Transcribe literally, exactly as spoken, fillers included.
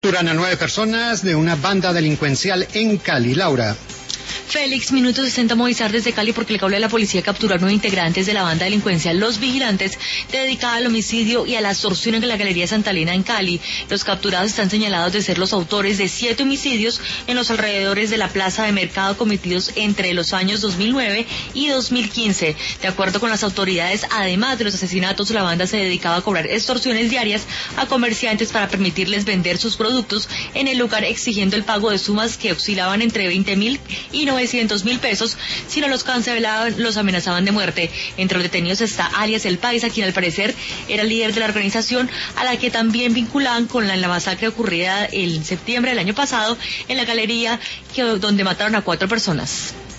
Capturan a nueve personas de una banda delincuencial en Cali. Laura. Félix, Minuto sesenta movilizar desde Cali porque el cable de la policía capturó a nueve integrantes de la banda delincuencial Los Vigilantes, dedicada al homicidio y a la extorsión en la Galería Santa Elena en Cali. Los capturados están señalados de ser los autores de siete homicidios en los alrededores de la plaza de mercado cometidos entre los años dos mil nueve y dos mil quince. De acuerdo con las autoridades, además de los asesinatos, la banda se dedicaba a cobrar extorsiones diarias a comerciantes para permitirles vender sus productos en el lugar, exigiendo el pago de sumas que oscilaban entre veinte mil y novecientos mil pesos. Si no los cancelaban, los amenazaban de muerte. Entre los detenidos está alias El Paisa, quien al parecer era el líder de la organización, a la que también vinculaban con la, la masacre ocurrida en septiembre del año pasado en la galería, que, donde mataron a cuatro personas.